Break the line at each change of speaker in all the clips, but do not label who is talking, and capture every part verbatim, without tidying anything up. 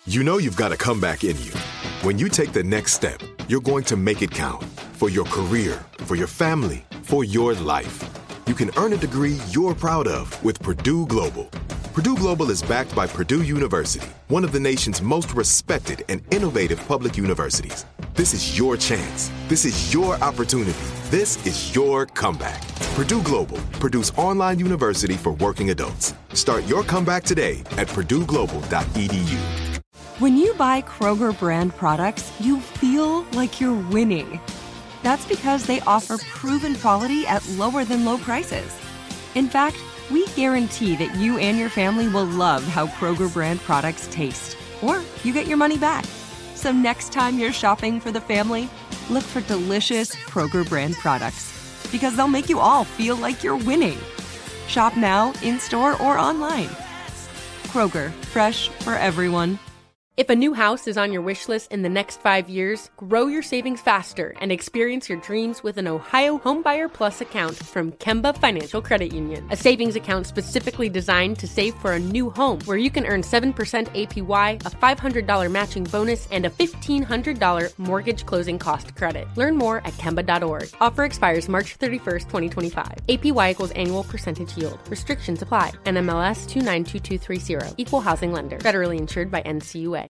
You know you've got a comeback in you. When you take the next step, you're going to make it count. For your career, for your family, for your life. You can earn a degree you're proud of with Purdue Global. Purdue Global is backed by Purdue University, one of the nation's most respected and innovative public universities. This is your chance. This is your opportunity. This is your comeback. Purdue Global, Purdue's online university for working adults. Start your comeback today at purdue global dot e d u.
When you buy Kroger brand products, you feel like you're winning. That's because they offer proven quality at lower than low prices. In fact, we guarantee that you and your family will love how Kroger brand products taste, or you get your money back. So next time you're shopping for the family, look for delicious Kroger brand products, because they'll make you all feel like you're winning. Shop now, in-store, or online. Kroger, fresh for everyone.
If a new house is on your wish list in the next five years, grow your savings faster and experience your dreams with an Ohio Homebuyer Plus account from Kemba Financial Credit Union. A savings account specifically designed to save for a new home, where you can earn seven percent A P Y, a five hundred dollars matching bonus, and a fifteen hundred dollars mortgage closing cost credit. Learn more at kemba dot org. Offer expires March thirty-first, twenty twenty-five. A P Y equals annual percentage yield. Restrictions apply. N M L S two nine two two three zero. Equal housing lender. Federally insured by N C U A.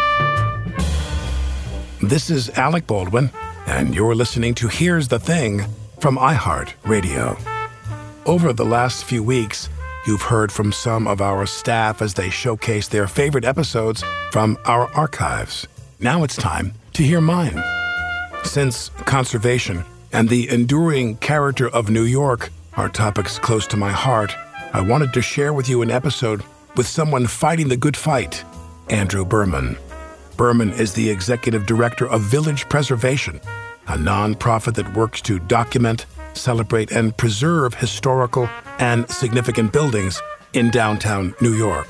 This is Alec Baldwin, and you're listening to Here's the Thing from iHeartRadio. Over the last few weeks, you've heard from some of our staff as they showcase their favorite episodes from our archives. Now it's time to hear mine. Since conservation and the enduring character of New York are topics close to my heart, I wanted to share with you an episode with someone fighting the good fight, Andrew Berman. Berman is the executive director of Village Preservation, a nonprofit that works to document, celebrate, and preserve historical and significant buildings in downtown New York.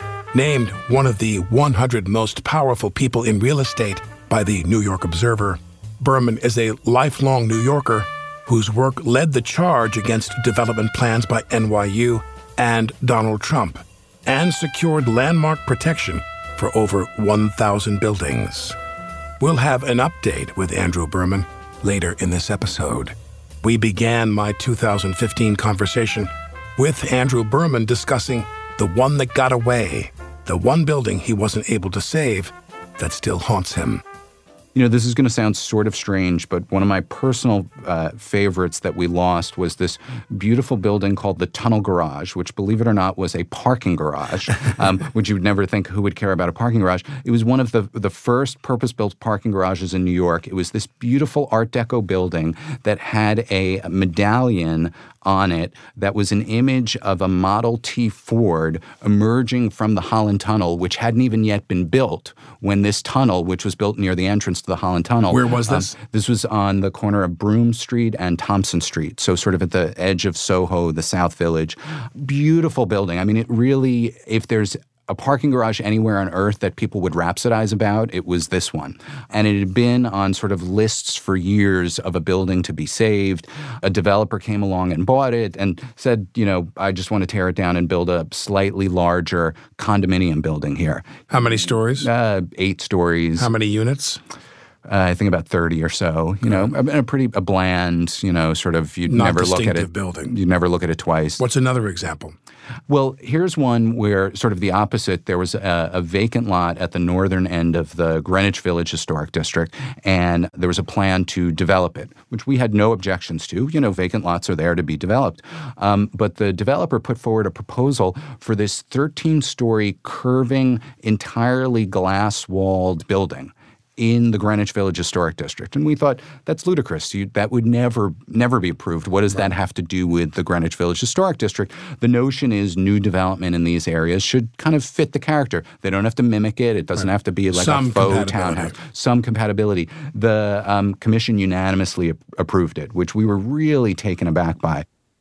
Named one of the one hundred most powerful people in real estate by the New York Observer, Berman is a lifelong New Yorker whose work led the charge against development plans by N Y U and Donald Trump, and secured landmark protection for over one thousand buildings. We'll have an update with Andrew Berman later in this episode. We began my two thousand fifteen conversation with Andrew Berman discussing the one that got away, the one building he wasn't able to save that still haunts him.
You know, this is going to sound sort of strange, but one of my personal uh, favorites that we lost was this beautiful building called the Tunnel Garage, which, believe it or not, was a parking garage, um, which you would never think who would care about a parking garage. It was one of the, the first purpose-built parking garages in New York. It was this beautiful Art Deco building that had a medallion on it that was an image of a Model T Ford emerging from the Holland Tunnel, which hadn't even yet been built when this tunnel, which was built near the entrance to the Holland Tunnel.
Where was this?
Um, this was on the corner of Broome Street and Thompson Street, so sort of at the edge of Soho, the South Village. Beautiful building. I mean, it really, if there's a parking garage anywhere on earth that people would rhapsodize about, it was this one. And it had been on sort of lists for years of a building to be saved. A developer came along and bought it and said, you know, I just want to tear it down and build a slightly larger condominium building here.
How many stories?
Uh, eight stories.
How many units?
Uh, I think about thirty or so. You know, a, a pretty a bland, you know, sort of you'd
Not
never look at
distinctive
it.
Building.
You'd never look at it twice.
What's another example?
Well, here's one where sort of the opposite. There was a, a vacant lot at the northern end of the Greenwich Village Historic District, and there was a plan to develop it, which we had no objections to. You know, vacant lots are there to be developed. Um, but the developer put forward a proposal for this thirteen-story curving, entirely glass-walled building in the Greenwich Village Historic District. And we thought, that's ludicrous. You, that would never, never be approved. What does that have to do with the Greenwich Village Historic District? The notion is new development in these areas should kind of fit the character. They don't have to mimic it. It doesn't right. have to be like
Some
a faux townhouse. Some compatibility. The um, commission unanimously ap- approved it, which we were really taken aback by.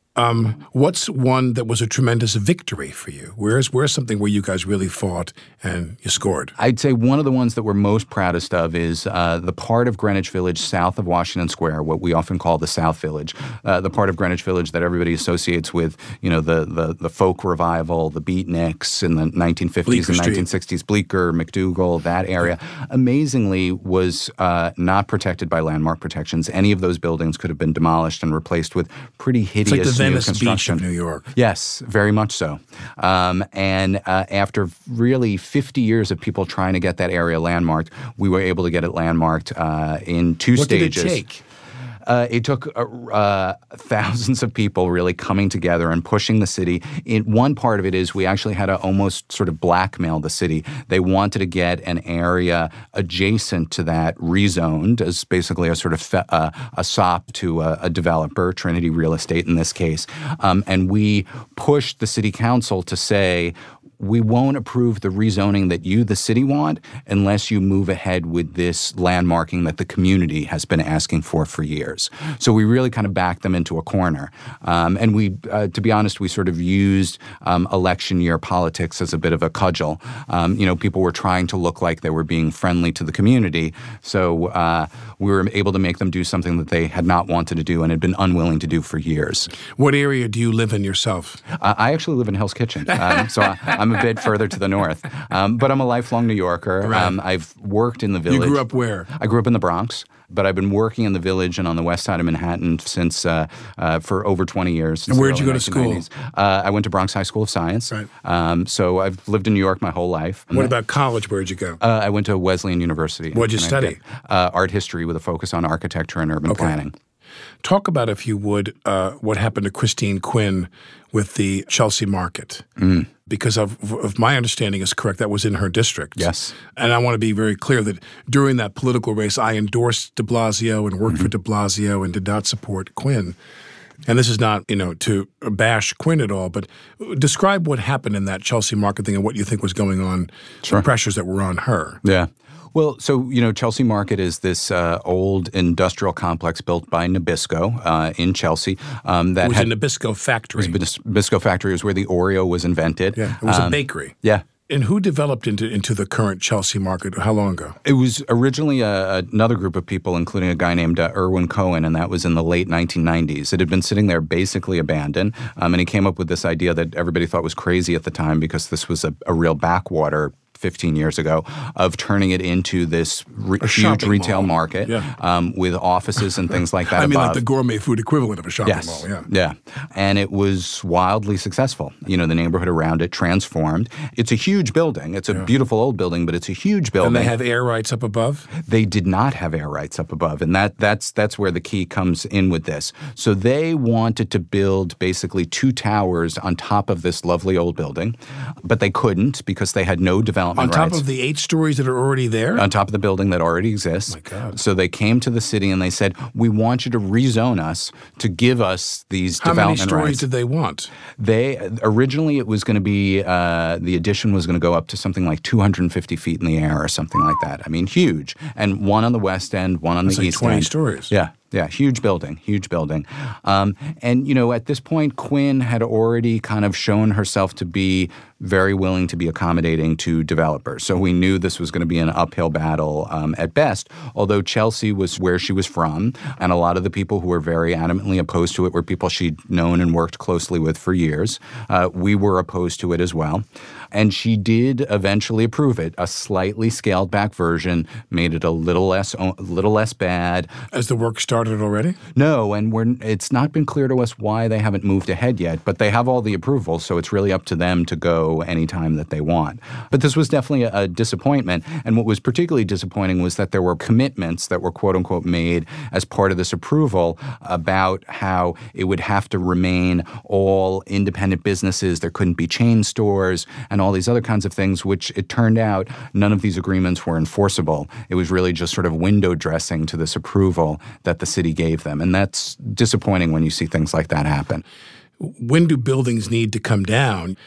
Um, what's one that was a tremendous victory for you? Where's where's something where you guys really fought and you scored?
I'd say one of the ones that we're most proudest of is uh, the part of Greenwich Village south of Washington Square, what we often call the South Village, uh, the part of Greenwich Village that everybody associates with, you know, the the, the folk revival, the beatniks in the nineteen fifties
Bleecker
and nineteen sixties, Bleecker, McDougal, that area, amazingly was uh, not protected by landmark protections. Any of those buildings could have been demolished and replaced with pretty hideous
It's like the
new
Venice
construction.
Beach of New York.
Yes, very much so. Um, and uh, after really fifty years of people trying to get that area landmarked, we were able to get it landmarked uh, in two
what
stages.
What did it take?
Uh, it took uh, uh, thousands of people really coming together and pushing the city. In, one part of it is we actually had to almost sort of blackmail the city. They wanted to get an area adjacent to that rezoned as basically a sort of fe- uh, a S O P to a, a developer, Trinity Real Estate in this case. Um, and we pushed the city council to say, we won't approve the rezoning that you, the city, want unless you move ahead with this landmarking that the community has been asking for for years. So we really kind of backed them into a corner. Um, and we, uh, to be honest, we sort of used um, election year politics as a bit of a cudgel. Um, you know, people were trying to look like they were being friendly to the community. So uh, we were able to make them do something that they had not wanted to do and had been unwilling to do for years.
What area do you live in yourself?
Uh, I actually live in Hell's Kitchen. Um, so I, I'm a bit further to the north. Um, but I'm a lifelong New Yorker.
Right.
Um, I've worked in the village.
You grew up where?
I grew up in the Bronx. But I've been working in the village and on the west side of Manhattan since uh, uh, for over twenty years.
And where did you go to school?
Uh, I went to Bronx High School of Science.
Right.
Um, so I've lived in New York my whole life.
What about college? Where did you go?
Uh, I went to Wesleyan University.
What did you study?
Uh, art history with a focus on architecture and urban
Okay.
planning.
Talk about, if you would, uh, what happened to Christine Quinn with the Chelsea Market.
Mm.
Because of, if my understanding is correct, that was in her district.
Yes.
And I want to be very clear that during that political race, I endorsed de Blasio and worked mm-hmm. for de Blasio and did not support Quinn. And this is not, you know, to bash Quinn at all, but describe what happened in that Chelsea Market thing and what you think was going on,
sure.
the pressures that were on her.
Yeah. Well, so, you know, Chelsea Market is this uh, old industrial complex built by Nabisco uh, in Chelsea. Um, that
it was
had,
a Nabisco factory.
It was a Nabisco factory. It was where the Oreo was invented.
Yeah, it was
um,
a bakery.
Yeah.
And who developed into into the current Chelsea Market? How long ago?
It was originally a, another group of people, including a guy named uh, Irwin Cohen, and that was in the late nineteen nineties. It had been sitting there basically abandoned, um, and he came up with this idea that everybody thought was crazy at the time because this was a, a real backwater fifteen years ago, of turning it into this re- huge retail
mall.
market
yeah.
um, with offices and things like that
I mean,
above.
like the gourmet food equivalent of a shopping
yes.
mall. Yeah.
Yeah. And it was wildly successful. You know, the neighborhood around it transformed. It's a huge building. It's a
yeah.
beautiful old building, but it's a huge building.
And they have air rights up above?
They did not have air rights up above. And that that's that's where the key comes in with this. So they wanted to build basically two towers on top of this lovely old building, but they couldn't because they had no development
rights. On top
rights.
of the eight stories that are already there?
On top of the building that already exists.
Oh my God.
So they came to the city and they said, we want you to rezone us to give us these
How
development
rights. How many stories
rights.
did they want?
They originally it was going to be uh, the addition was going to go up to something like two hundred fifty feet in the air or something like that. I mean, huge. And one on the west end, one on
That's
the
like
east
twenty
end.
stories.
Yeah. Yeah, huge building, huge building. Um, and, you know, at this point, Quinn had already kind of shown herself to be very willing to be accommodating to developers. So we knew this was going to be an uphill battle um, at best, although Chelsea was where she was from, and a lot of the people who were very adamantly opposed to it were people she'd known and worked closely with for years. Uh, we were opposed to it as well. And she did eventually approve it. A slightly scaled back version made it a little less, a little less bad.
As the work started already?
No, and we're, it's not been clear to us why they haven't moved ahead yet. But they have all the approvals, so it's really up to them to go anytime that they want. But this was definitely a, a disappointment. And what was particularly disappointing was that there were commitments that were quote unquote made as part of this approval about how it would have to remain all independent businesses. There couldn't be chain stores and all these other kinds of things, which it turned out none of these agreements were enforceable. It was really just sort of window dressing to this approval that the city gave them. And that's disappointing when you see things like that happen.
When do buildings need to come down?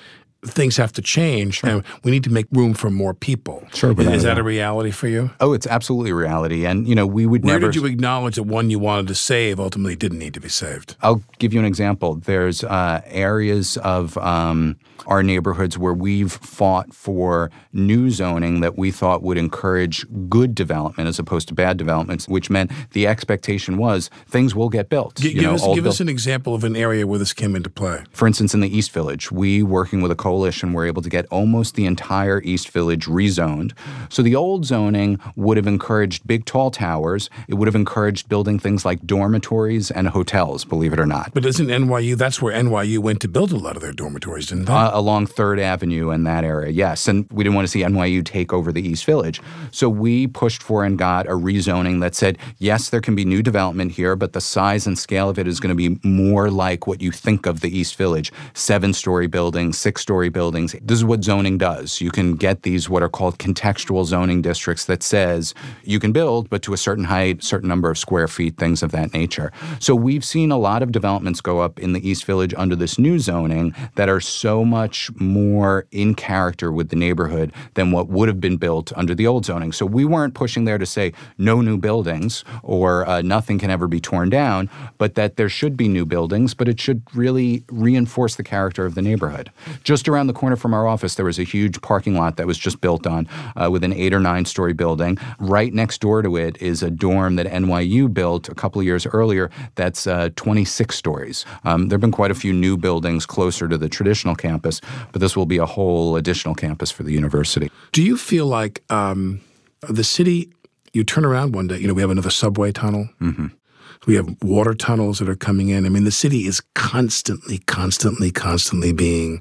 things have to change, sure. and we need to make room for more people.
Sure,
is, is that a reality for you?
Oh, it's absolutely a reality. And, you know, we would
Where
never...
Where did you acknowledge that one you wanted to save ultimately didn't need to be saved?
I'll give you an example. There's uh, areas of um, our neighborhoods where we've fought for new zoning that we thought would encourage good development as opposed to bad developments, which meant the expectation was things will get built.
G-
you
give
know,
us, give us an example of an area where this came into play.
For instance, in the East Village, we, working with a coalition, were able to get almost the entire East Village rezoned. So the old zoning would have encouraged big, tall towers. It would have encouraged building things like dormitories and hotels, believe it or not.
But isn't N Y U, that's where N Y U went to build a lot of their dormitories, didn't they?
Uh, along Third Avenue and that area, yes. And we didn't want to see N Y U take over the East Village. So we pushed for and got a rezoning that said, yes, there can be new development here, but the size and scale of it is going to be more like what you think of the East Village. Seven-story buildings, six-story buildings. This is what zoning does. You can get these what are called contextual zoning districts that says you can build, but to a certain height, certain number of square feet, things of that nature. So we've seen a lot of developments go up in the East Village under this new zoning that are so much more in character with the neighborhood than what would have been built under the old zoning. So we weren't pushing there to say no new buildings or uh, nothing can ever be torn down, but that there should be new buildings, but it should really reinforce the character of the neighborhood. Just around the corner from our office, there was a huge parking lot that was just built on uh, with an eight or nine story building. Right next door to it is a dorm that N Y U built a couple of years earlier that's uh, twenty-six stories. Um, there have been quite a few new buildings closer to the traditional campus, but this will be a whole additional campus for the university.
Do you feel like um, the city, you turn around one day, you know, we have another subway tunnel.
Mm-hmm.
We have water tunnels that are coming in. I mean, the city is constantly, constantly, constantly being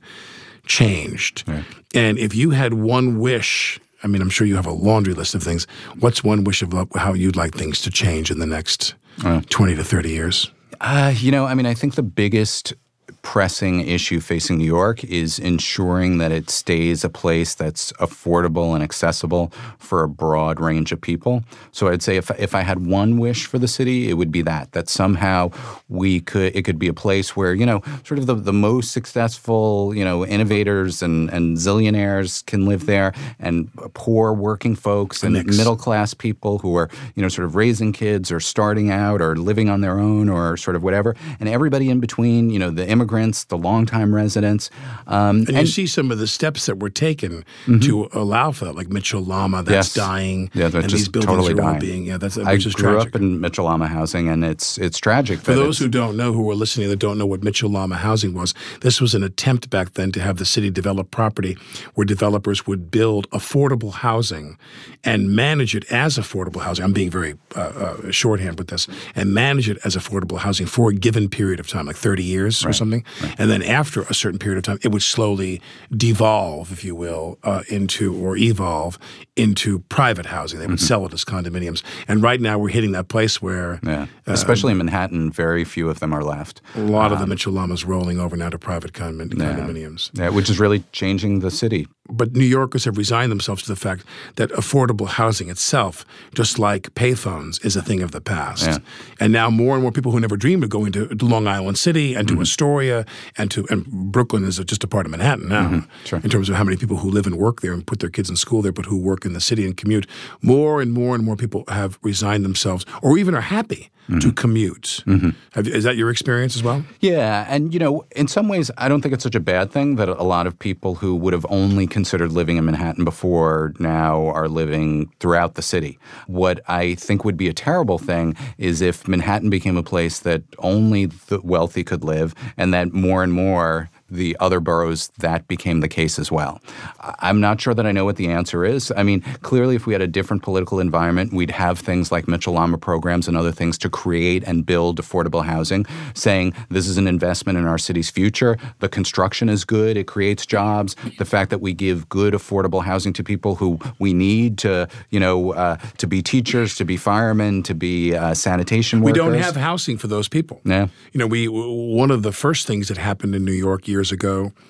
changed. Right. And if you had one wish, I mean, I'm sure you have a laundry list of things. What's one wish of how you'd like things to change in the next uh, twenty to thirty years?
Uh, you know, I mean, I think the biggest pressing issue facing New York is ensuring that it stays a place that's affordable and accessible for a broad range of people. So I'd say if if I had one wish for the city, it would be that, that somehow we could, it could be a place where, you know, sort of the, the most successful, you know, innovators and, and zillionaires can live there, and poor working folks and middle-class people who are, you know, sort of raising kids or starting out or living on their own or sort of whatever, and everybody in between, you know, the immigrants, the longtime residents. Um,
and, and you see some of the steps that were taken mm-hmm. to allow for that, like Mitchell Lama, that's
yes.
dying.
Yeah, that's
and
just
these buildings
totally
are
dying.
all being, yeah, that's,
I
which is
grew
tragic.
up in Mitchell Lama housing, and it's it's tragic.
For those who don't know, who are listening, that don't know what Mitchell Lama housing was, this was an attempt back then to have the city develop property where developers would build affordable housing and manage it as affordable housing. I'm being very uh, uh, shorthand with this. And manage it as affordable housing for a given period of time, like thirty years right. or something. Right. And then after a certain period of time, it would slowly devolve, if you will, uh, into or evolve into private housing. They would mm-hmm. sell it as condominiums. And right now we're hitting that place where—
yeah. Especially uh, in Manhattan, very few of them are left.
A lot um, of the Mitchell Lamas rolling over now to private condom- condominiums.
Yeah. yeah, which is really changing the city.
But New Yorkers have resigned themselves to the fact that affordable housing itself, just like payphones, is a thing of the past.
Yeah.
And now more and more people who never dreamed of going to Long Island City and to mm-hmm. Astoria and to and Brooklyn is just a part of Manhattan now
mm-hmm. sure.
in terms of how many people who live and work there and put their kids in school there but who work in the city and commute. More and more and more people have resigned themselves or even are happy mm-hmm. to commute. Mm-hmm. Have, is that your experience as well?
Yeah. And, you know, in some ways, I don't think it's such a bad thing that a lot of people who would have only considered living in Manhattan before now are living throughout the city. What I think would be a terrible thing is if Manhattan became a place that only the wealthy could live and that more and more the other boroughs, that became the case as well. I'm not sure that I know what the answer is. I mean, clearly if we had a different political environment, we'd have things like Mitchell Lama programs and other things to create and build affordable housing, saying this is an investment in our city's future. The construction is good. It creates jobs. The fact that we give good affordable housing to people who we need to, you know, uh, to be teachers, to be firemen, to be uh, sanitation workers.
We don't have housing for those people.
Yeah.
You know, we one of the first things that happened in New York years ago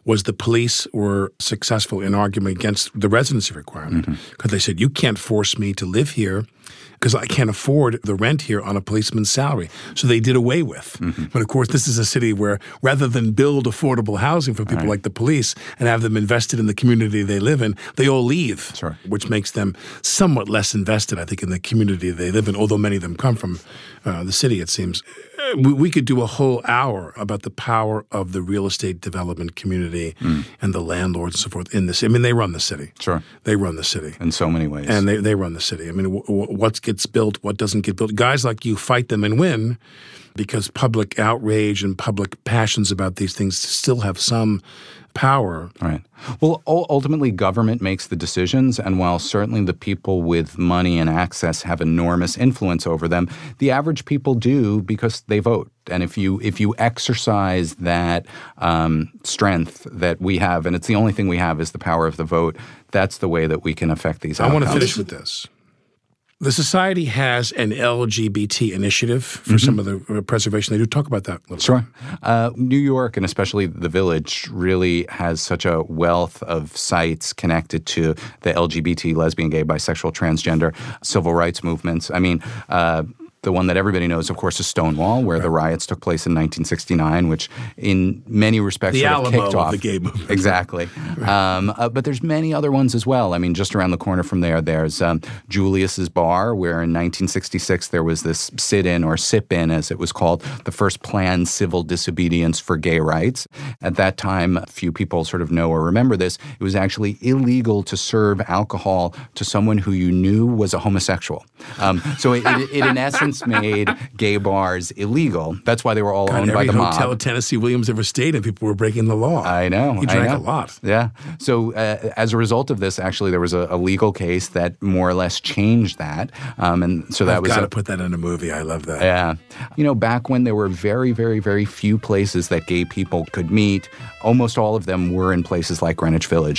was the police were successful in arguing against the residency requirement because mm-hmm. they said, you can't force me to live here because I can't afford the rent here on a policeman's salary. So they did away with. Mm-hmm. But of course, this is a city where rather than build affordable housing for people right. like the police and have them invested in the community they live in, they all leave,
sure.
which makes them somewhat less invested, I think, in the community they live in, although many of them come from uh, the city, it seems. We, we could do a whole hour about the power of the real estate development community mm. and the landlords and so forth in this. I mean, they run the city.
Sure.
They run the city.
In so many ways.
And they, they run the city. I mean, w- w- what gets built, what doesn't get built. Guys like you fight them and win because public outrage and public passions about these things still have some power.
Right. Well, ultimately, government makes the decisions, and while certainly the people with money and access have enormous influence over them, the average people do because they vote. And if you if you exercise that um, strength that we have, and it's the only thing we have is the power of the vote, that's the way that we can affect these outcomes.
I want to finish with this. The Society has an L G B T initiative for mm-hmm. some of the preservation. They do talk about that a little
Sure. Uh, New York, and especially the Village, really has such a wealth of sites connected to the L G B T, lesbian, gay, bisexual, transgender, civil rights movements. I mean, uh, the one that everybody knows, of course, is Stonewall, where right. the riots took place in nineteen sixty-nine, which in many respects
the
sort of
Alamo
kicked off.
Of the gay movement.
Exactly. right. um, uh, but there's many other ones as well. I mean, just around the corner from there, there's um, Julius's Bar, where in nineteen sixty-six there was this sit-in or sip-in, as it was called, the first planned civil disobedience for gay rights. At that time, few people sort of know or remember this, it was actually illegal to serve alcohol to someone who you knew was a homosexual. Um, so it, it, it, in essence, made gay bars illegal. That's why they were all
God,
owned by the mob.
Every hotel Tennessee Williams ever stayed in, people were breaking the law.
I know.
He drank
I know.
a lot.
Yeah. So uh, as a result of this, actually, there was a, a legal case that more or less changed that. Um, and so that
I've
was
got
a,
to put that in a movie. I love that.
Yeah. You know, back when there were very, very, very few places that gay people could meet, almost all of them were in places like Greenwich Village.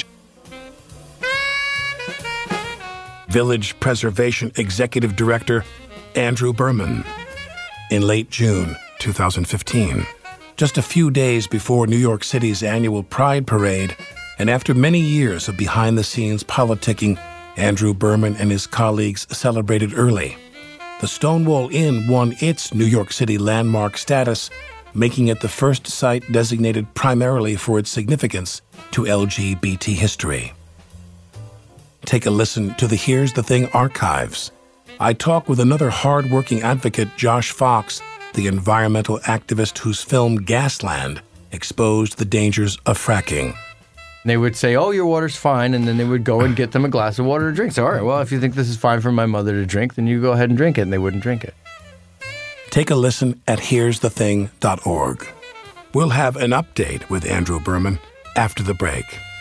Village Preservation Executive Director Andrew Berman. In late June two thousand fifteen, just a few days before New York City's annual Pride Parade, and after many years of behind-the-scenes politicking, Andrew Berman and his colleagues celebrated early. The Stonewall Inn won its New York City landmark status, making it the first site designated primarily for its significance to L G B T history. Take a listen to the Here's the Thing archives. I talk with another hard-working advocate, Josh Fox, the environmental activist whose film Gasland exposed the dangers of fracking.
They would say, oh, your water's fine, and then they would go and get them a glass of water to drink. So, all right, well, if you think this is fine for my mother to drink, then you go ahead and drink it, and they wouldn't drink it.
Take a listen at here's the thing dot org. We'll have an update with Andrew Berman after the break.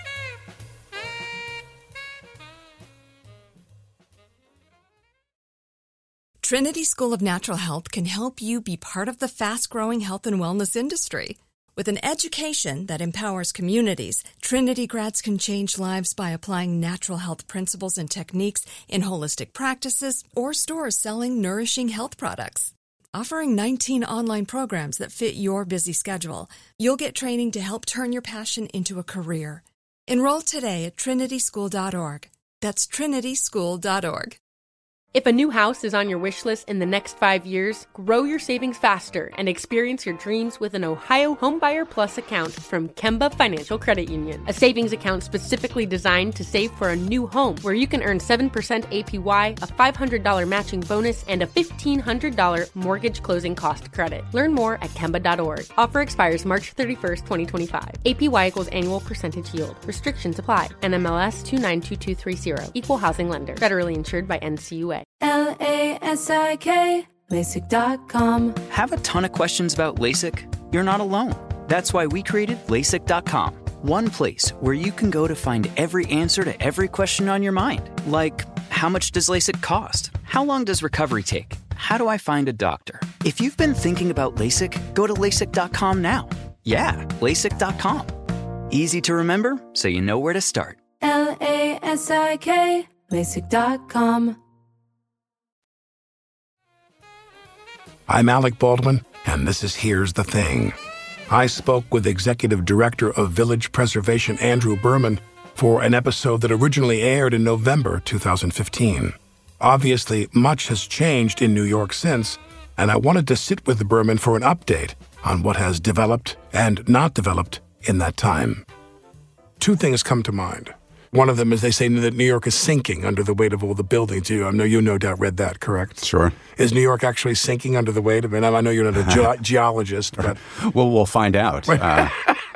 Trinity School of Natural Health can help you be part of the fast-growing health and wellness industry. With an education that empowers communities, Trinity grads can change lives by applying natural health principles and techniques in holistic practices or stores selling nourishing health products. Offering nineteen online programs that fit your busy schedule, you'll get training to help turn your passion into a career. Enroll today at trinity school dot org. That's trinity school dot org.
If a new house is on your wish list in the next five years, grow your savings faster and experience your dreams with an Ohio Homebuyer Plus account from Kemba Financial Credit Union. A savings account specifically designed to save for a new home, where you can earn seven percent A P Y, a five hundred dollars matching bonus, and a fifteen hundred dollars mortgage closing cost credit. Learn more at kemba dot org. Offer expires March thirty-first, twenty twenty-five. A P Y equals annual percentage yield. Restrictions apply. N M L S two nine two two three zero. Equal housing lender. Federally insured by N C U A.
L A S I K, LASIK dot com.
Have a ton of questions about LASIK? You're not alone. That's why we created LASIK dot com. One place where you can go to find every answer to every question on your mind. Like, how much does LASIK cost? How long does recovery take? How do I find a doctor? If you've been thinking about LASIK, go to LASIK dot com now. Yeah, LASIK dot com. Easy to remember, so you know where to start.
L A S I K, LASIK dot com.
I'm Alec Baldwin, and this is Here's the Thing. I spoke with Executive Director of Village Preservation Andrew Berman for an episode that originally aired in November two thousand fifteen. Obviously, much has changed in New York since, and I wanted to sit with Berman for an update on what has developed and not developed in that time. Two things come to mind. One of them is they say that New York is sinking under the weight of all the buildings. You, I know you no doubt read that, correct?
Sure.
Is New York actually sinking under the weight of it? I know you're not a ge- geologist, but...
Well, we'll find out. Uh,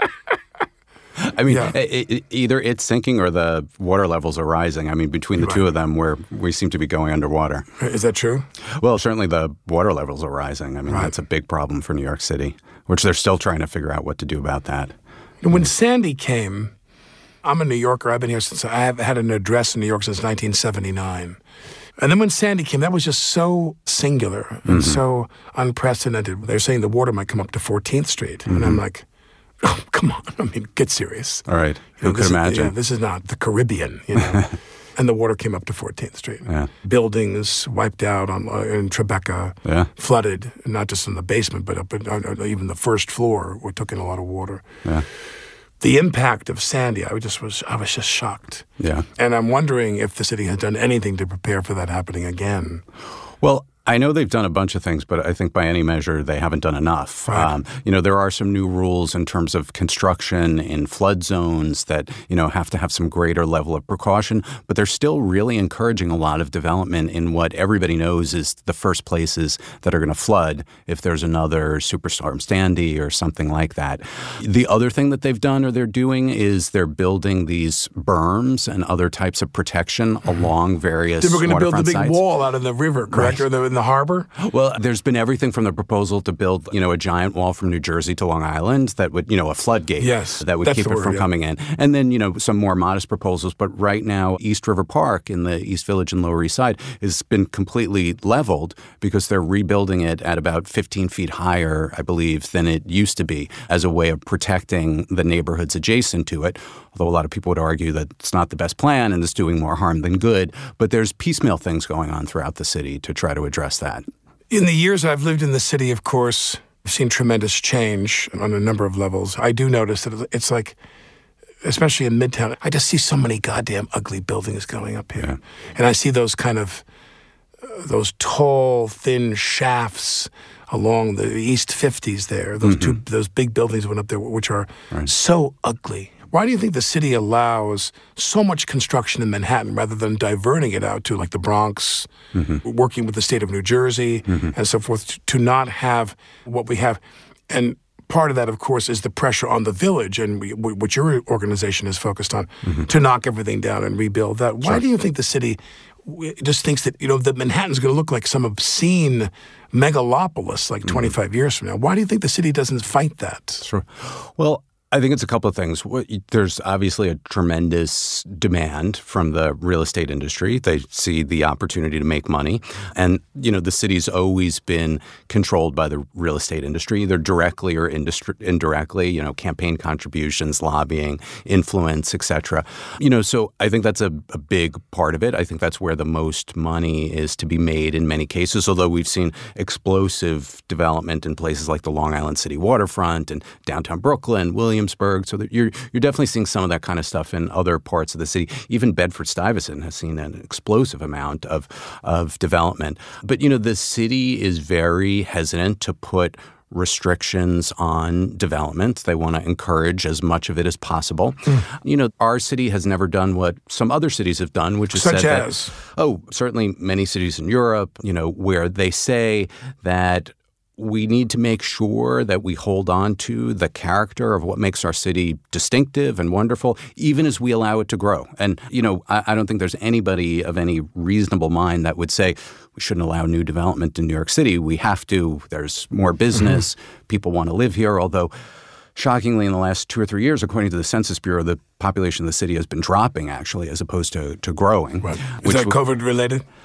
I mean,
Yeah.
it, it, either it's sinking or the water levels are rising. I mean, between the
Right.
two of them, we're, we seem to be going underwater.
Is that true?
Well, certainly the water levels are rising. I mean,
Right.
that's a big problem for New York City, which they're still trying to figure out what to do about that.
When Sandy came, I'm a New Yorker. I've been here since, I have had an address in New York since nineteen seventy-nine. And then when Sandy came, that was just so singular and
Mm-hmm.
so unprecedented. They're saying the water might come up to fourteenth Street. And
Mm-hmm.
I'm like, oh, come on. I mean, get serious.
All right.
You know,
Who
this
could
is-
imagine?
yeah, this is not the Caribbean, you know. And the water came up to fourteenth Street.
Yeah.
Buildings wiped out on, uh, in Tribeca,
Yeah.
flooded, not just in the basement, but up in, uh, even the first floor. We took in a lot of water.
Yeah.
The impact of Sandy, I just was, I was just shocked.
Yeah.
And I'm wondering if the city has done anything to prepare for that happening again.
Well, I know they've done a bunch of things, but I think by any measure they haven't done enough.
Right.
Um, you know, there are some new rules in terms of construction in flood zones that, you know, have to have some greater level of precaution, but they're still really encouraging a lot of development in what everybody knows is the first places that are going to flood if there's another Superstorm Sandy or something like that. The other thing that they've done or they're doing is they're building these berms and other types of protection along various
They were going to build the
waterfront
big
sites.
wall out in the river, correct?
Right.
Or the, in the harbor?
Well, there's been everything from the proposal to build, you know, a giant wall from New Jersey to Long Island that would, you know, a floodgate
Yes,
that would
that's
keep
the
it
word,
from
yeah.
coming in. And then, you know, some more modest proposals. But right now, East River Park in the East Village and Lower East Side has been completely leveled because they're rebuilding it at about fifteen feet higher, I believe, than it used to be as a way of protecting the neighborhoods adjacent to it. Although a lot of people would argue that it's not the best plan and it's doing more harm than good. But there's piecemeal things going on throughout the city to try to address that.
In the years I've lived in the city, of course, I've seen tremendous change on a number of levels. I do notice that it's like, especially in Midtown, I just see so many goddamn ugly buildings going up here.
Yeah.
And I see those kind of, uh, those tall, thin shafts along the East fifties there. Those
Mm-hmm.
two, those big buildings went up there, which are so ugly. Why do you think the city allows so much construction in Manhattan rather than diverting it out to like the Bronx,
Mm-hmm.
working with the state of New Jersey and so forth, to, to not have what we have? And part of that, of course, is the pressure on the village and we, what your organization is focused on,
Mm-hmm.
to knock everything down and rebuild that. Why do you think the city w- just thinks that, you know, that Manhattan's going to look like some obscene megalopolis like twenty-five years from now? Why do you think the city doesn't fight that?
Sure. Well, I think it's a couple of things. What- There's obviously a tremendous demand from the real estate industry. They see the opportunity to make money. And, you know, the city's always been controlled by the real estate industry, either directly or industri- indirectly, you know, campaign contributions, lobbying, influence, et cetera. You know, so I think that's a, a big part of it. I think that's where the most money is to be made in many cases, although we've seen explosive development in places like the Long Island City waterfront and downtown Brooklyn, Williamsburg. So that you're you're definitely seeing some of that kind of stuff in other parts of the city. Even Bedford-Stuyvesant has seen an explosive amount of of development. But you know, the city is very hesitant to put restrictions on development. They want to encourage as much of it as possible. Mm. You know, our city has never done what some other cities have done, which is
Such
said
as?
that, oh, certainly many cities in Europe, you know, where they say that we need to make sure that we hold on to the character of what makes our city distinctive and wonderful, even as we allow it to grow. And, you know, I, I don't think there's anybody of any reasonable mind that would say we shouldn't allow new development in New York City. We have to. There's more business. Mm-hmm. People want to live here, although shockingly, in the last two or three years, according to the Census Bureau, the population of the city has been dropping, actually, as opposed to, to growing.
Right. Is that COVID related?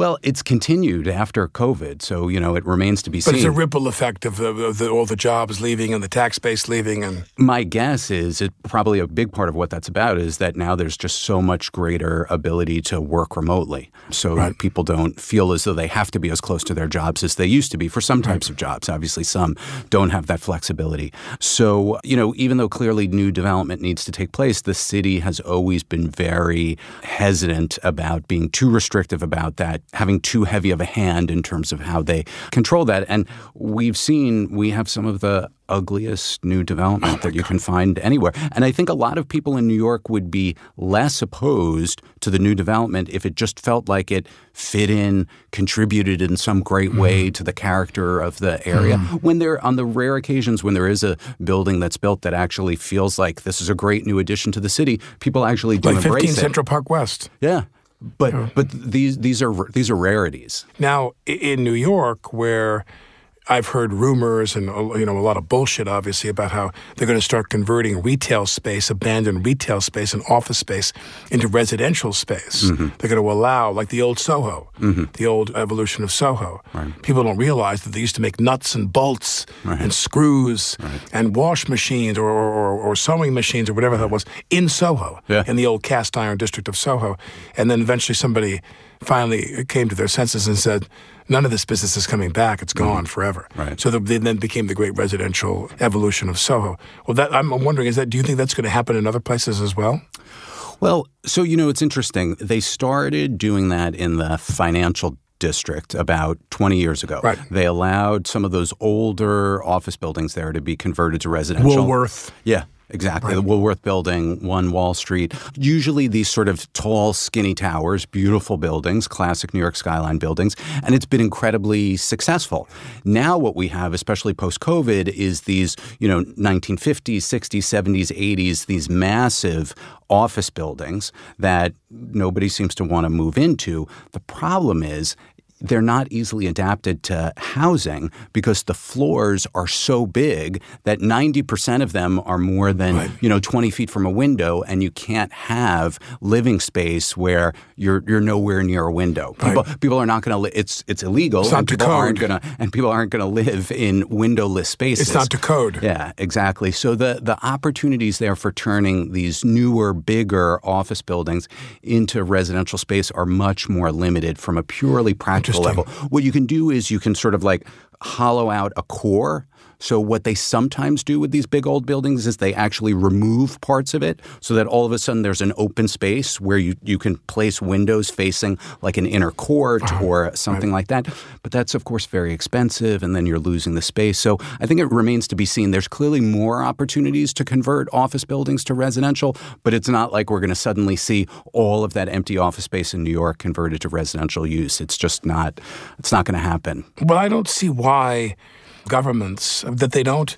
Well, it's continued after COVID, so, you know, it remains to be
But
seen.
it's a ripple effect of, the, of the, all the jobs leaving and the tax base leaving. And
My guess is it probably a big part of what that's about is that now there's just so much greater ability to work remotely. So
Right.
people don't feel as though they have to be as close to their jobs as they used to be for some types of jobs. Obviously, some don't have that flexibility. So, you know, even though clearly new development needs to take place, the city has always been very hesitant about being too restrictive about that, having too heavy of a hand in terms of how they control that. And we've seen, we have some of the ugliest new development oh that you God. can find anywhere. And I think a lot of people in New York would be less opposed to the new development if it just felt like it fit in, contributed in some great way mm. to the character of the area. Mm. When there, on the rare occasions when there is a building that's built that actually feels like this is a great new addition to the city, people actually do
like
embrace it.
fifteen Central Park West.
Yeah. But yeah. but these these are these are rarities.
Now, in New York, where I've heard rumors and, you know, a lot of bullshit, obviously, about how they're going to start converting retail space, abandoned retail space and office space into residential space. Mm-hmm. They're going to allow, like the old Soho, mm-hmm. the old evolution of Soho. Right. People don't realize that they used to make nuts and bolts right. and screws right. and wash machines or, or, or sewing machines or whatever right. that was in Soho, yeah. in the old cast iron district of Soho. And then eventually somebody finally came to their senses and said, none of this business is coming back. It's gone mm-hmm. forever. Right. So the, they then became the great residential evolution of Soho. Well, that I'm wondering, is that do you think that's going to happen in other places as well?
Well, so, you know, it's interesting. They started doing that in the financial district about twenty years ago.
Right.
They allowed some of those older office buildings there to be converted to residential.
Woolworth.
Yeah. Exactly.
Right.
The Woolworth Building, One Wall Street. Usually these sort of tall, skinny towers, beautiful buildings, classic New York skyline buildings, and it's been incredibly successful. Now what we have, especially post-COVID, is these, you know, nineteen fifties, sixties, seventies, eighties, these massive office buildings that nobody seems to want to move into. The problem is they're not easily adapted to housing because the floors are so big that ninety percent of them are more than, right. you know, twenty feet from a window, and you can't have living space where you're you're nowhere near a window. People
right.
people are not going to li- it's it's illegal
it's not
and
to
people
code.
aren't going to and people aren't going to live in windowless spaces.
It's not to code.
Yeah, exactly. So the the opportunities there for turning these newer, bigger office buildings into residential space are much more limited from a purely practical level. What you can do is you can sort of like hollow out a core. So what they sometimes do with these big old buildings is they actually remove parts of it so that all of a sudden there's an open space where you, you can place windows facing like an inner court uh-huh. or something right. like that. But that's, of course, very expensive, and then you're losing the space. So I think it remains to be seen. There's clearly more opportunities to convert office buildings to residential, but it's not like we're going to suddenly see all of that empty office space in New York converted to residential use. It's just not – it's not going to happen.
Well, I don't see why – governments, that they don't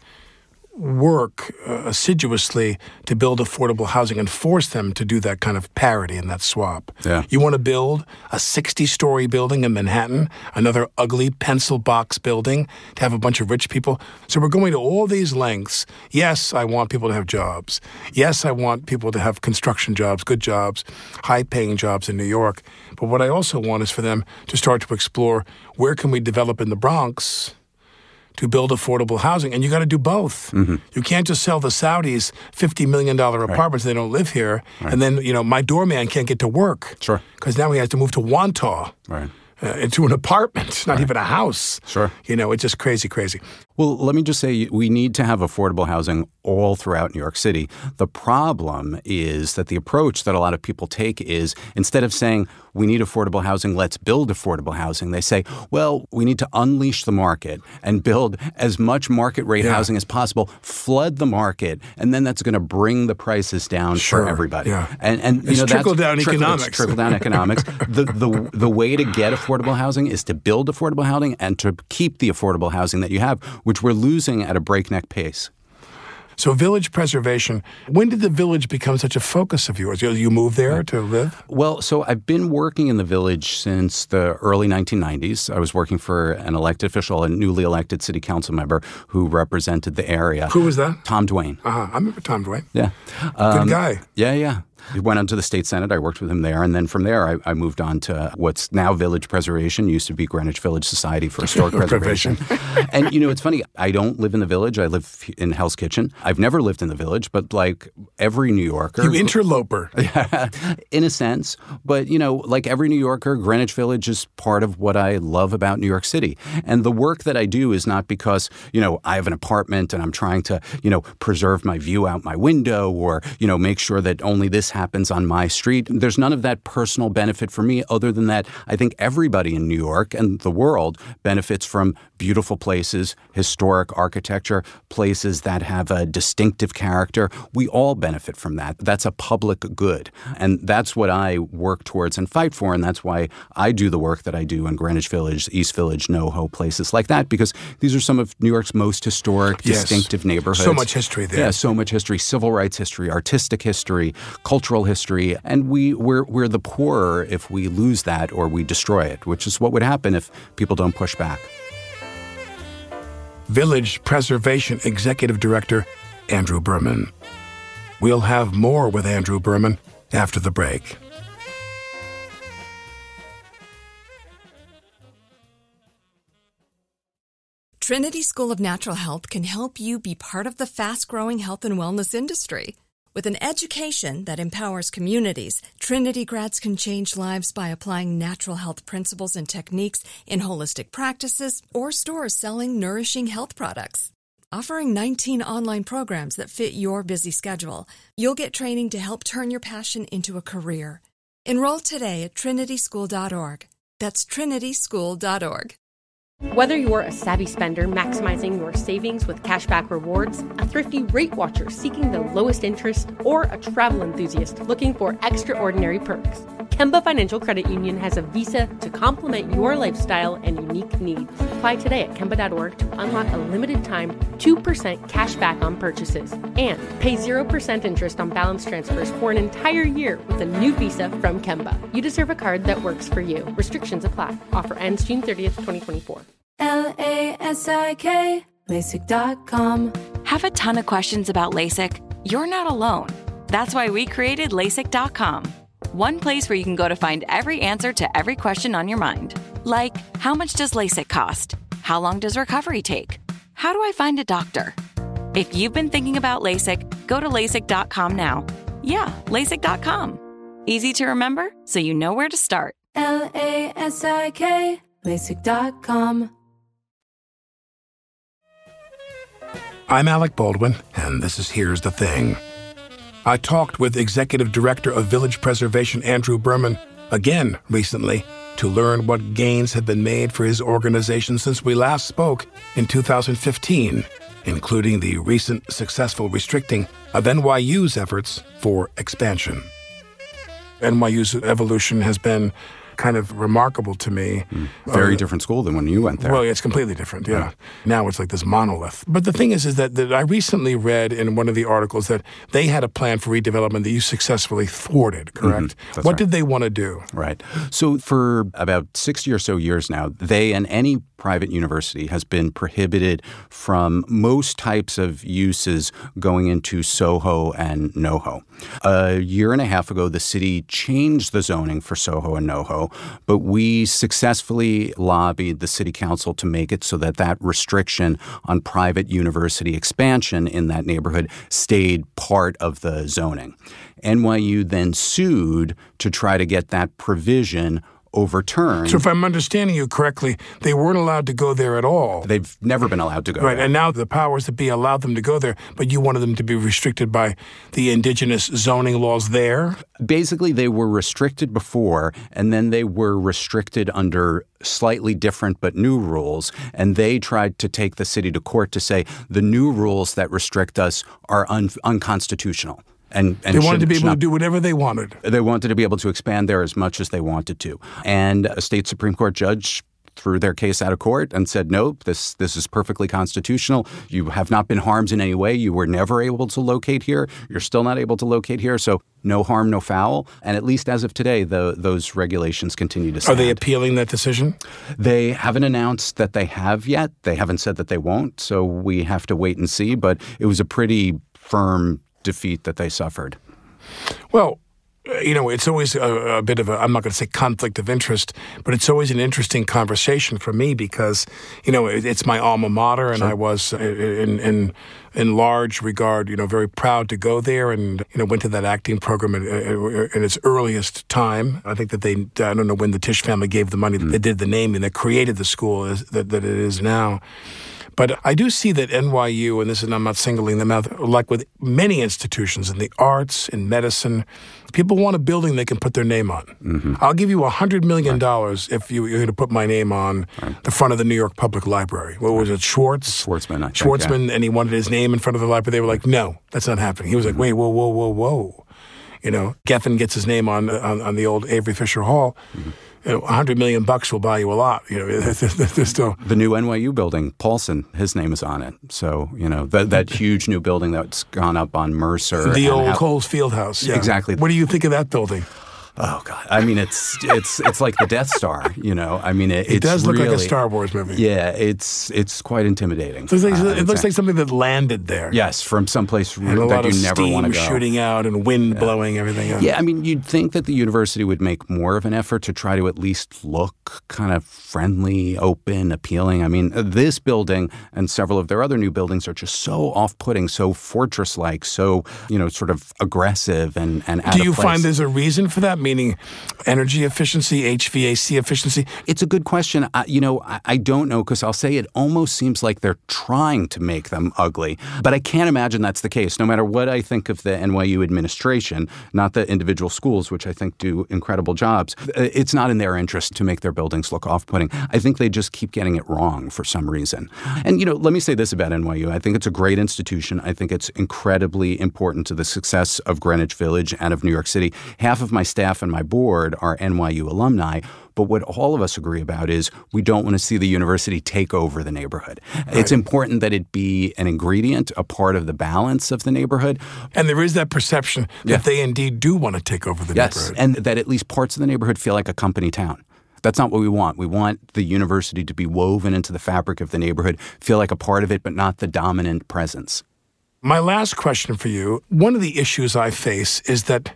work uh, assiduously to build affordable housing and force them to do that kind of parity and that swap.
Yeah.
You want to build a sixty-story building in Manhattan, another ugly pencil box building to have a bunch of rich people. So we're going to all these lengths. Yes, I want people to have jobs. Yes, I want people to have construction jobs, good jobs, high-paying jobs in New York. But what I also want is for them to start to explore where can we develop in the Bronx to build affordable housing. And you got to do both. Mm-hmm. You can't just sell the Saudis fifty million dollars apartments. Right. They don't live here. Right. And then, you know, my doorman can't get to work.
Sure.
Because now he has to move to Wantagh. Right. Uh, into an apartment, not right. even a house.
Sure.
You know, it's just crazy, crazy.
Well, let me just say we need to have affordable housing all throughout New York City. The problem is that the approach that a lot of people take is instead of saying we need affordable housing, let's build affordable housing, they say, well, we need to unleash the market and build as much market rate yeah. housing as possible, flood the market, and then that's going to bring the prices down
sure.
for everybody.
Yeah.
And, and you
it's
know,
trickle down
trickle,
economics.
It's trickle down economics. The, the, the way to get affordable housing is to build affordable housing and to keep the affordable housing that you have, which we're losing at a breakneck pace.
So village preservation, when did the village become such a focus of yours? You moved there to live?
Well, so I've been working in the village since the early nineteen nineties. I was working for an elected official, a newly elected city council member who represented the area.
Who was that?
Tom Duane.
Uh-huh. I remember Tom Duane.
Yeah.
Um, Good guy.
Yeah, yeah. He went on to the state senate. I worked with him there. And then from there, I, I moved on to what's now Village Preservation, used to be Greenwich Village Society for Historic Preservation. And, you know, it's funny. I don't live in the Village. I live in Hell's Kitchen. I've never lived in the Village, but like every New Yorker.
You interloper.
In a sense. But, you know, like every New Yorker, Greenwich Village is part of what I love about New York City. And the work that I do is not because, you know, I have an apartment and I'm trying to, you know, preserve my view out my window or, you know, make sure that only this happens on my street. There's none of that personal benefit for me other than that I think everybody in New York and the world benefits from beautiful places, historic architecture, places that have a distinctive character. We all benefit from that. That's a public good. And that's what I work towards and fight for. And that's why I do the work that I do in Greenwich Village, East Village, NoHo, places like that, because these are some of New York's most historic, yes. distinctive neighborhoods.
So much history there.
Yeah, so much history, civil rights history, artistic history, cultural history. And we, we're, we're the poorer if we lose that or we destroy it, which is what would happen if people don't push back.
Village Preservation Executive Director Andrew Berman. We'll have more with Andrew Berman after the break.
Trinity School of Natural Health can help you be part of the fast-growing health and wellness industry. With an education that empowers communities, Trinity grads can change lives by applying natural health principles and techniques in holistic practices or stores selling nourishing health products. Offering nineteen online programs that fit your busy schedule, you'll get training to help turn your passion into a career. Enroll today at trinity school dot org. That's trinity school dot org.
Whether you're a savvy spender maximizing your savings with cashback rewards, a thrifty rate watcher seeking the lowest interest, or a travel enthusiast looking for extraordinary perks, Kemba Financial Credit Union has a visa to complement your lifestyle and unique needs. Apply today at kemba dot org to unlock a limited-time two percent cash back on purchases and pay zero percent interest on balance transfers for an entire year with a new visa from Kemba. You deserve a card that works for you. Restrictions apply. Offer ends June thirtieth, twenty twenty-four.
L A S I K, LASIK dot com.
Have a ton of questions about LASIK? You're not alone. That's why we created LASIK dot com. One place where you can go to find every answer to every question on your mind. Like, how much does LASIK cost? How long does recovery take? How do I find a doctor? If you've been thinking about LASIK, go to LASIK dot com now. Yeah, LASIK dot com. Easy to remember, so you know where to start.
L A S I K, LASIK dot com.
I'm Alec Baldwin, and this is Here's the Thing. I talked with Executive Director of Village Preservation Andrew Berman again recently to learn what gains have been made for his organization since we last spoke in two thousand fifteen, including the recent successful restricting of N Y U's efforts for expansion. N Y U's evolution has been kind of remarkable to me.
Mm. Very
uh,
different school than when you went there.
Well, it's completely different, yeah. Right. Now it's like this monolith. But the thing is, is that, that I recently read in one of the articles that they had a plan for redevelopment that you successfully thwarted, correct?
Mm-hmm.
What
right.
did they want to do?
Right. So for about sixty or so years now, they and any private university has been prohibited from most types of uses going into Soho and NoHo. A year and a half ago, the city changed the zoning for Soho and NoHo, but we successfully lobbied the city council to make it so that that restriction on private university expansion in that neighborhood stayed part of the zoning. N Y U then sued to try to get that provision overturned.
So if I'm understanding you correctly, they weren't allowed to go there at all.
They've never been allowed to go
right,
there.
And now the powers that be allowed them to go there, but you wanted them to be restricted by the indigenous zoning laws there?
Basically, they were restricted before, and then they were restricted under slightly different but new rules, and they tried to take the city to court to say the new rules that restrict us are un- unconstitutional. And, and
they wanted to be able
not,
to do whatever they wanted.
They wanted to be able to expand there as much as they wanted to. And a state Supreme Court judge threw their case out of court and said, no, this this is perfectly constitutional. You have not been harmed in any way. You were never able to locate here. You're still not able to locate here. So no harm, no foul. And at least as of today, the, those regulations continue to stand.
Are they appealing that decision?
They haven't announced that they have yet. They haven't said that they won't. So we have to wait and see. But it was a pretty firm defeat that they suffered.
Well, you know, it's always a, a bit of a, I'm not going to say conflict of interest, but it's always an interesting conversation for me because, you know, it, it's my alma mater, and sure. I was in, in in large regard, you know, very proud to go there, and, you know, went to that acting program in, in its earliest time. I think that they, I don't know when the Tisch family gave the money, mm. they did the naming, that created the school as, that, that it is now. But I do see that N Y U, and this is, I'm not singling them out, like with many institutions in the arts, in medicine, people want a building they can put their name on. Mm-hmm. I'll give you one hundred million dollars right. if you, you're going to put my name on right. the front of the New York Public Library. What was it, Schwartz?
Schwartzman, I think,
Schwartzman,
yeah.
and he wanted his name in front of the library. They were like, no, that's not happening. He was like, wait, whoa, whoa, whoa, whoa. You know, Geffen gets his name on on, on the old Avery Fisher Hall. Mm-hmm. You know, one hundred million bucks will buy you a lot. You know, there's still
the new N Y U building, Paulson, his name is on it. So, you know, that that huge new building that's gone up on Mercer.
The old
how,
Coles Fieldhouse. Yeah.
Exactly.
What do you think of that building?
Oh God! I mean, it's it's it's like the Death Star. You know, I mean, it,
it
it's
does look
really,
like a Star Wars movie.
Yeah, it's it's quite intimidating.
It looks like,
uh,
it looks like something that landed there.
Yes, from someplace
and a
that
lot
you
of
never want to go.
Steam shooting out and wind
yeah.
blowing everything out.
Yeah, I mean, you'd think that the university would make more of an effort to try to at least look kind of friendly, open, appealing. I mean, this building and several of their other new buildings are just so off-putting, so fortress-like, so, you know, sort of aggressive and and out
Do you
of place.
find there's a reason for that? Meaning, energy efficiency, H V A C efficiency?
It's a good question. I, you know, I, I don't know, because I'll say it almost seems like they're trying to make them ugly. But I can't imagine that's the case. No matter what I think of the N Y U administration, not the individual schools, which I think do incredible jobs, it's not in their interest to make their buildings look off-putting. I think they just keep getting it wrong for some reason. And, you know, let me say this about N Y U. I think it's a great institution. I think it's incredibly important to the success of Greenwich Village and of New York City. Half of my staff and my board are N Y U alumni, but what all of us agree about is we don't want to see the university take over the neighborhood. Right. It's important that it be an ingredient, a part of the balance of the neighborhood.
And there is that perception that
yeah.
they indeed do want to take over the
yes.
neighborhood.
And that at least parts of the neighborhood feel like a company town. That's not what we want. We want the university to be woven into the fabric of the neighborhood, feel like a part of it, but not the dominant presence.
My last question for you, one of the issues I face is that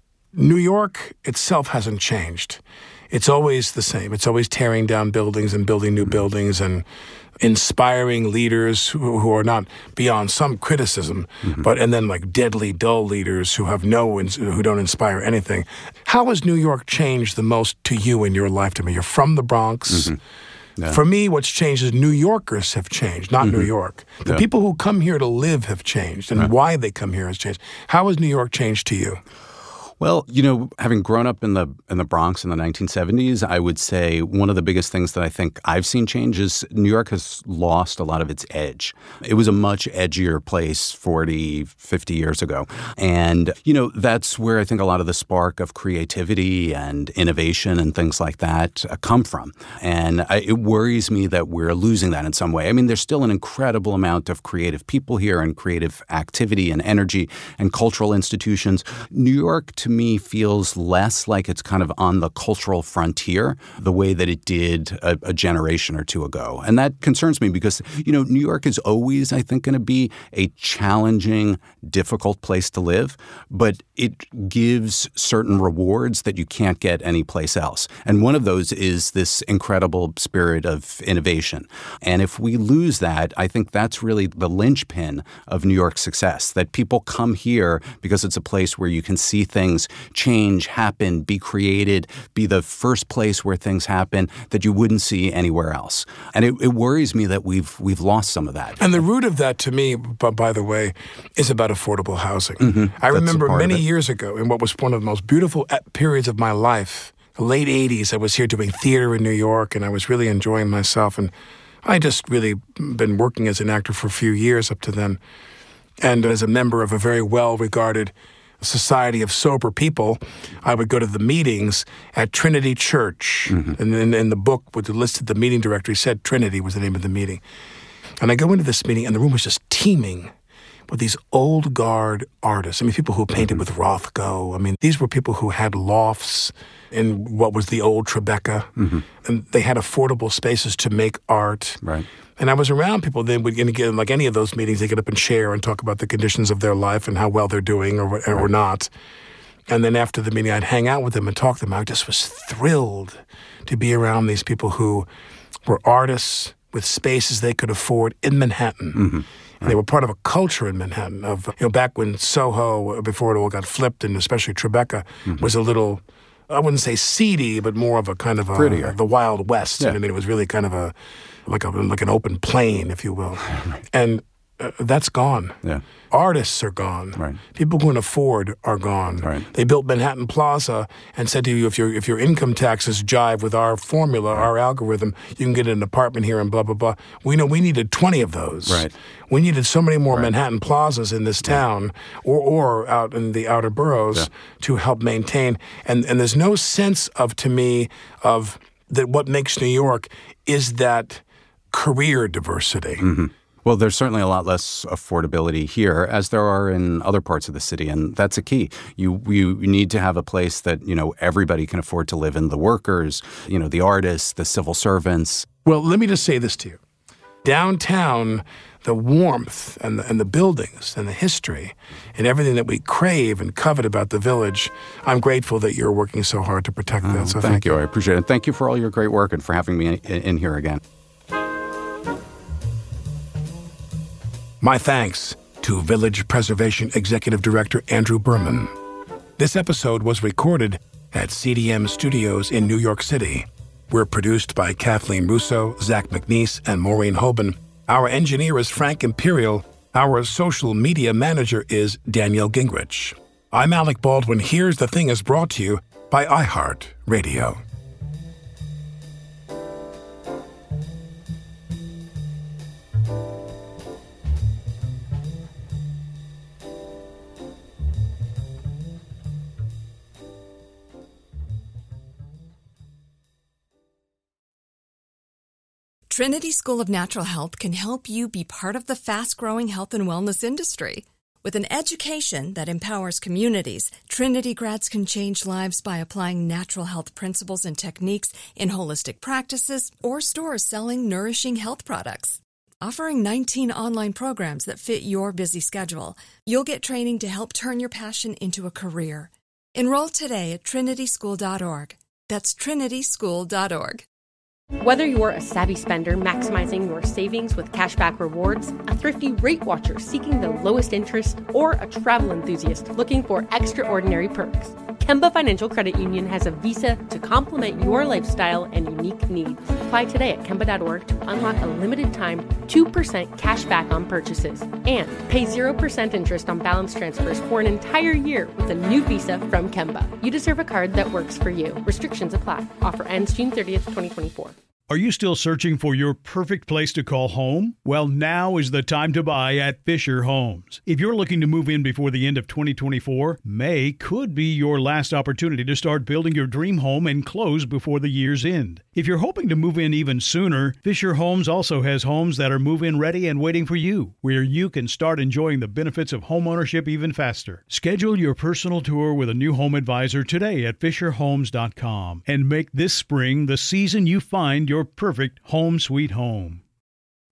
New York itself hasn't changed. It's always the same. It's always tearing down buildings and building new buildings and inspiring leaders who, who are not beyond some criticism, mm-hmm. but and then like deadly dull leaders who have no, who don't inspire anything. How has New York changed the most to you in your lifetime? You're from the Bronx. Mm-hmm. Yeah. For me, what's changed is New Yorkers have changed, not mm-hmm. New York. The yeah. people who come here to live have changed, and right. why they come here has changed. How has New York changed to you?
Well, you know, having grown up in the in the Bronx in the nineteen seventies, I would say one of the biggest things that I think I've seen change is New York has lost a lot of its edge. It was a much edgier place forty, fifty years ago. And, you know, that's where I think a lot of the spark of creativity and innovation and things like that uh, come from. And I, it worries me that we're losing that in some way. I mean, there's still an incredible amount of creative people here and creative activity and energy and cultural institutions. New York, to me, feels less like it's kind of on the cultural frontier the way that it did a, a generation or two ago. And that concerns me because, you know, New York is always, I think, going to be a challenging, difficult place to live, but it gives certain rewards that you can't get anyplace else. And one of those is this incredible spirit of innovation. And if we lose that, I think that's really the linchpin of New York's success, that people come here because it's a place where you can see things change, happen, be created, be the first place where things happen that you wouldn't see anywhere else. And it, it worries me that we've we've lost some of that.
And the root of that, to me, but by the way, is about affordable housing. Mm-hmm. I
That's
remember many years ago, in what was one of the most beautiful periods of my life, the late eighties, I was here doing theater in New York, and I was really enjoying myself. And I just really been working as an actor for a few years up to then. And as a member of a very well-regarded society of sober people, I would go to the meetings at Trinity Church. Mm-hmm. And in, in the book, with the listed the meeting directory, said Trinity was the name of the meeting. And I go into this meeting, and the room was just teeming with these old guard artists. I mean, people who painted mm-hmm. with Rothko. I mean, these were people who had lofts in what was the old Tribeca. Mm-hmm. And they had affordable spaces to make art.
Right.
And I was around people, they would get, like any of those meetings, they get up and share and talk about the conditions of their life and how well they're doing or or, right. or not. And then after the meeting, I'd hang out with them and talk to them. I just was thrilled to be around these people who were artists with spaces they could afford in Manhattan.
Mm-hmm.
And they were part of a culture in Manhattan of, you know, back when Soho, before it all got flipped, and especially Tribeca, mm-hmm. was a little, I wouldn't say seedy, but more of a kind of a,
prettier.
the Wild West.
Yeah.
I mean, it was really kind of a, like a, like an open plain, if you will. And uh, that's gone.
Yeah.
Artists are gone.
Right.
People who can afford are gone.
Right.
They built Manhattan Plaza and said to you, if your if your income taxes jive with our formula, right. our algorithm, you can get an apartment here and blah, blah, blah. We know we needed twenty of those.
Right.
We needed so many more
right.
Manhattan Plazas in this town or, or out in the outer boroughs
yeah.
to help maintain. And, and there's no sense of, to me, of that what makes New York is that career diversity.
Mm-hmm. Well, there's certainly a lot less affordability here, as there are in other parts of the city, and that's a key. You you need to have a place that, you know, everybody can afford to live in, the workers, you know, the artists, the civil servants.
Well, let me just say this to you. Downtown, the warmth and the, and the buildings and the history and everything that we crave and covet about the village, I'm grateful that you're working so hard to protect
Oh,
that. So
thank,
thank
you.
you.
I appreciate it. Thank you for all your great work and for having me in, in here again.
My thanks to Village Preservation Executive Director Andrew Berman. This episode was recorded at C D M Studios in New York City. We're produced by Kathleen Russo, Zach McNeese, and Maureen Hoban. Our engineer is Frank Imperial. Our social media manager is Danielle Gingrich. I'm Alec Baldwin. Here's the Thing is brought to you by iHeart Radio.
Trinity School of Natural Health can help you be part of the fast-growing health and wellness industry. With an education that empowers communities, Trinity grads can change lives by applying natural health principles and techniques in holistic practices or stores selling nourishing health products. Offering nineteen online programs that fit your busy schedule, you'll get training to help turn your passion into a career. Enroll today at trinity school dot org. That's trinity school dot org.
Whether you're a savvy spender maximizing your savings with cashback rewards, a thrifty rate watcher seeking the lowest interest, or a travel enthusiast looking for extraordinary perks, Kemba Financial Credit Union has a visa to complement your lifestyle and unique needs. Apply today at kemba dot org to unlock a limited-time two percent cash back on purchases and pay zero percent interest on balance transfers for an entire year with a new visa from Kemba. You deserve a card that works for you. Restrictions apply. Offer ends June thirtieth, twenty twenty-four.
Are you still searching for your perfect place to call home? Well, now is the time to buy at Fisher Homes. If you're looking to move in before the end of twenty twenty-four, May could be your last opportunity to start building your dream home and close before the year's end. If you're hoping to move in even sooner, Fisher Homes also has homes that are move-in ready and waiting for you, where you can start enjoying the benefits of homeownership even faster. Schedule your personal tour with a new home advisor today at fisher homes dot com and make this spring the season you find your Your perfect home sweet home.